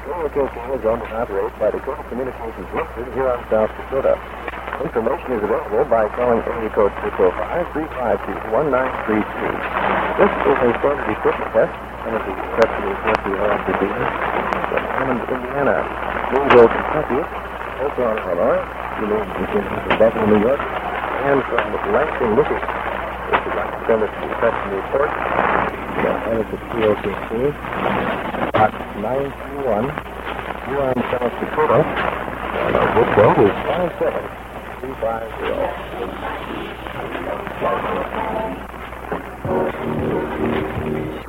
KOKK is owned and operated by Dakota Communications Limited here on South Dakota. Information is available by calling area code 605-352-1932. This is a standard equipment test, and is accepted as what we have to do from Hammond, Indiana, Louisville, Kentucky, Oakland, Illinois, Buffalo, New York, and from Lansing, Michigan. If you'd like to send us an inspection report, send us at KOKK, Box 921, here on South Dakota, and our book code is 57350.